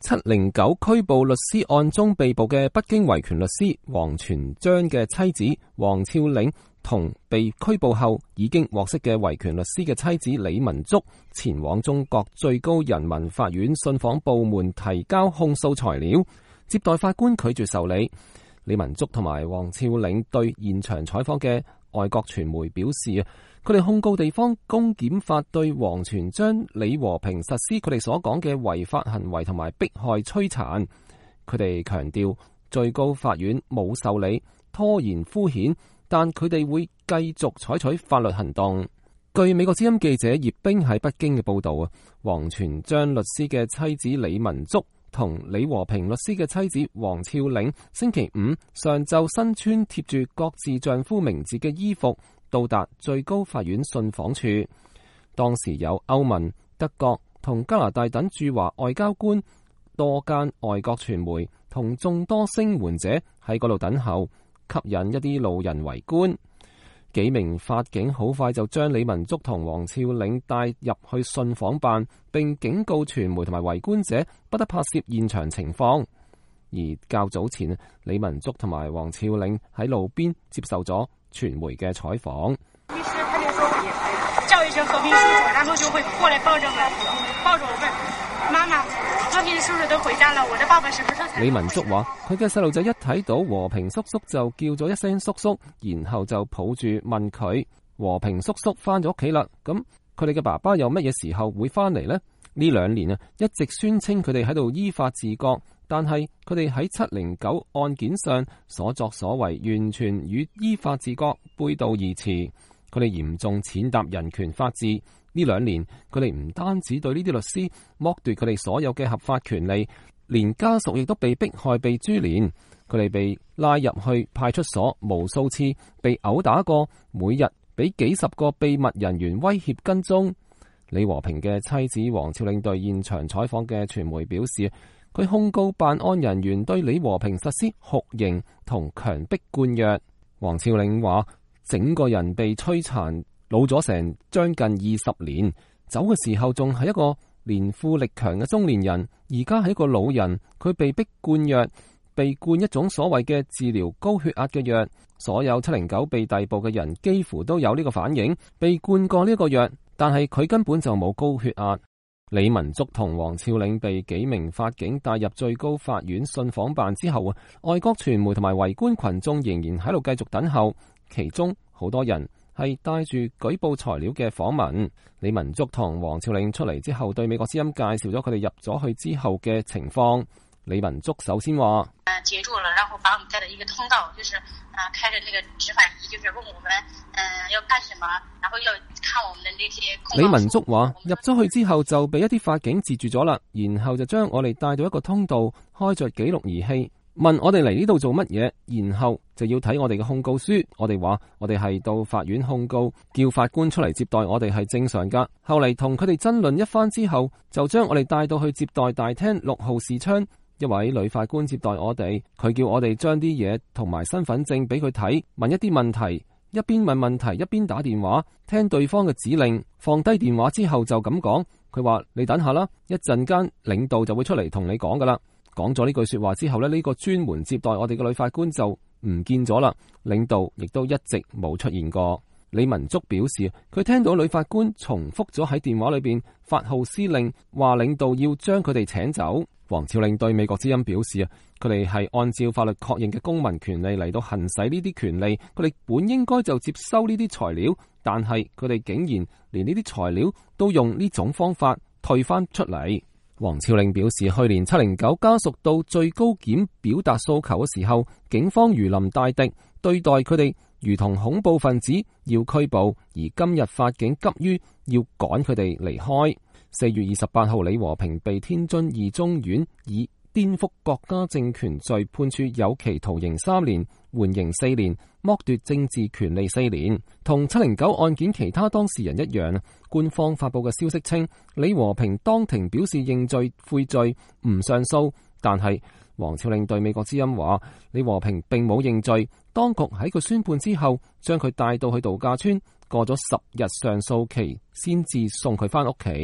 709拘捕律師案中被捕嘅北京維權律師王全璋嘅妻子王峭嶺同被拘捕後已經獲釋嘅維權律師嘅妻子李文足前往中國最高人民法院信訪部門提交控訴材料，接待法官拒絕受理。李文足同埋王峭嶺對現場採訪嘅外國傳媒表示，佢哋控告地方公檢法對王全璋、李和平實施佢哋所講嘅違法行為同埋迫害摧殘。佢哋強調最高法院冇受理，拖延敷衍，但佢哋會繼續採取法律行動。據美國之音記者葉冰喺北京嘅報道，王全璋律師嘅妻子李文足同李和平律師嘅妻子王峭嶺星期五上晝身穿貼住各自丈夫名字嘅衣服到達最高法院信訪處。當時有歐盟、德國同加拿大等駐華外交官、多間外國傳媒同眾多聲援者喺嗰度等候，吸引一啲路人圍觀。幾名法警好快就將李文足同王峭嶺帶入去信訪辦，並警告傳媒同埋圍觀者不得拍攝現場情況。而較早前，李文足同埋王峭嶺喺路邊接受咗傳媒嘅採訪。 律師他就說我叫一聲和平叔叔，然後就會過來抱着我問媽媽，和平叔叔都回家了，我的爸爸什麼時候才？ 李文足話：佢嘅細路仔一睇到和平叔叔就叫咗一聲叔叔，然後就抱住問佢：和平叔叔翻咗屋企啦，咁佢哋嘅爸爸有乜嘢時候會翻嚟呢？呢2年一直宣稱佢哋喺度依法治國，但係佢哋喺709案件上所作所為完全與依法治國背道而馳。佢哋嚴重踐踏人權法治。呢2年，佢哋唔單止對呢啲律師剝奪佢哋所有嘅合法權利，連家屬亦都被迫害、被株連。佢哋被拉入去派出所無數次，被毆打過，每日俾幾十個秘密人員威脅跟蹤。李和平嘅妻子王峭嶺對現場採訪嘅傳媒表示，佢控告辦案人員對李和平實施酷刑同強迫灌藥。王峭嶺話：整個人被摧殘，老咗成將近20年，走嘅時候仲係一個年富力強嘅中年人，而家係一個老人。佢被逼灌藥，被灌一種所謂嘅治療高血壓嘅藥。所有709被逮捕嘅人幾乎都有呢個反應，被灌過呢個藥，但係佢根本就冇高血壓。李文足同王峭嶺被幾名法警帶入最高法院信訪辦之後，外國傳媒同埋圍觀群眾仍然喺度繼續等候，其中好多人係帶住舉報材料嘅訪問。李文足同王峭嶺出嚟之後，對美國之音介紹咗佢哋入咗去之後嘅情況。李文足首先話： 截住了，然後把我們帶到一個通道，就是開着那個執法儀，就是問我們要幹什麼，然後要看我們的那些控告書。 李文足話：入咗去之後就被一啲法警截住咗啦，然後就將我哋帶到一個通道，開着記錄儀器，問我哋嚟呢度做乜嘢，然後就要睇我哋嘅控告書。我哋話我哋係到法院控告，叫法官出嚟接待我哋係正常噶。後嚟同佢哋爭論一番之後，就將我哋帶到去接待大廳6號視窗。一位女法官接待我哋，佢叫我哋將啲嘢同埋身份證俾佢睇，問一啲問題，一邊問問題一邊打電話，聽對方嘅指令。放低電話之後就咁講，佢話你等下啦，一陣間領導就會出嚟同你講噶啦。講咗呢句說話之後呢，呢個專門接待我哋嘅女法官就唔見咗啦，領導亦都一直冇出現過。李文足表示，佢聽到女法官重複咗喺電話裏邊發號施令，話領導要將佢哋請走。王峭嶺對美國之音表示，佢哋係按照法律確認嘅公民權利嚟到行使呢啲權利，佢哋本應該就接收呢啲材料，但係佢哋竟然連呢啲材料都用呢種方法退翻出嚟。王峭嶺表示，去年709家屬到最高檢表達訴求嘅時候，警方如臨大敵，對待佢哋如同恐怖分子，要拘捕，而今日法警急於要趕佢哋離開。4月28號，李和平被天津二中院以顛覆國家政權罪判處有期徒刑3年，緩刑4年，剝奪政治權利4年。同709案件其他當事人一樣，官方發佈嘅消息稱，李和平當庭表示認罪悔罪，唔上訴。但係王峭嶺對美國之音話，李和平並冇認罪，當局喺佢宣判之後，將佢帶到去度假村，過咗10日上訴期，先至送佢翻屋企。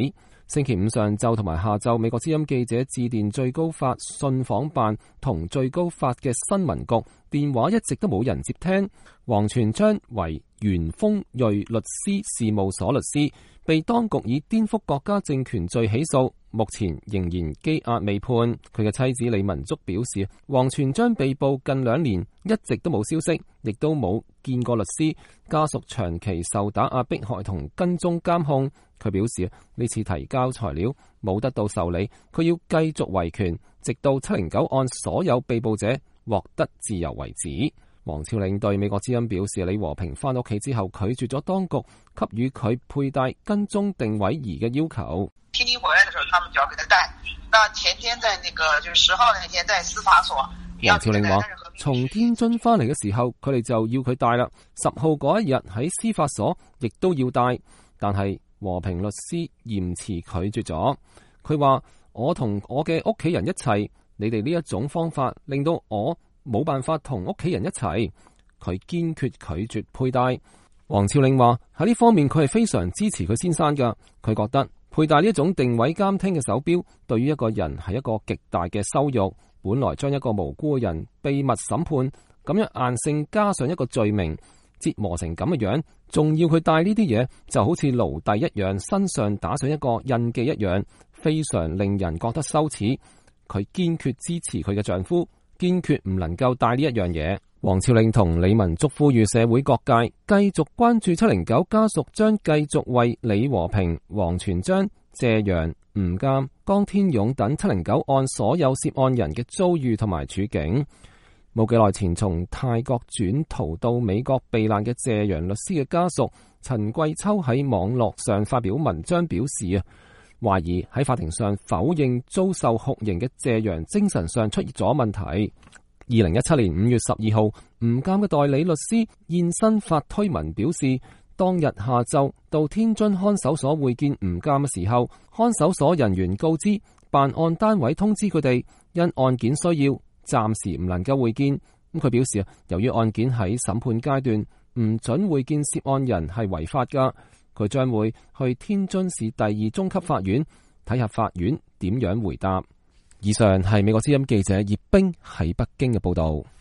星期五上晝同埋下晝，美國之音記者致電最高法信訪辦同最高法嘅新聞局，電話一直都冇人接聽。王全璋為元豐瑞律師事務所律師，被當局以顛覆國家政權罪起訴，目前仍然羈押未判。佢嘅妻子李文竹表示，王全璋被捕近2年，一直都冇消息，亦都冇見過律師，家屬長期受打壓迫害同跟蹤監控。佢表示呢次提交材料冇得到受理，佢要繼續維權，直到709案所有被捕者獲得自由為止。王峭嶺對美國之音表示，李和平返屋企之後拒絕咗當局給予佢佩戴跟蹤定位儀嘅要求。 天津回來的時候，他們就要給他戴。那前天在那個就是10號那天在司法所。 王峭嶺話，從天津返嚟嘅時候，佢哋就要佢戴啦。10號嗰一日喺司法所亦都要戴，但係和平律師嚴詞拒絕咗。佢話，我同我嘅屋企人一齊，你哋呢一種方法令到我冇辦法同屋企人一齊。佢堅決拒絕佩戴。王峭嶺話，喺呢方面佢係非常支持佢先生噶。佢覺得佩戴呢一種定位監聽嘅手錶對於一個人係一個極大嘅羞辱。本來將一個無辜嘅人秘密審判，咁樣硬性加上一個罪名，折磨成咁嘅樣，仲要佢戴呢啲嘢，就好似奴隸一樣，身上打上一個印記一樣，非常令人覺得羞恥。佢堅決支持佢嘅丈夫，堅決唔能夠戴呢一樣嘢。王峭嶺同李文竹呼籲社會各界繼續關注709家屬，將繼續為李和平、王全璋、謝陽、吳鑑、江天勇等709案所有涉案人嘅遭遇同埋處境。冇幾耐前從泰國轉逃到美國避難嘅謝陽律師嘅家屬陳桂秋喺網絡上發表文章表示啊，懷疑喺法庭上否認遭受酷刑嘅謝陽精神上出現咗問題。2017年5月12號，吳鑑嘅代理律師現身發推文表示，當日下晝到天津看守所會見吳鑑嘅時候，看守所人員告知辦案單位通知佢哋，因案件需要暫時唔能夠會見。咁佢表示由於案件喺審判階段，唔准會見涉案人係違法噶。佢將會去天津市第2中級法院睇下法院點樣回答。以上係美國之音記者葉冰喺北京嘅報道。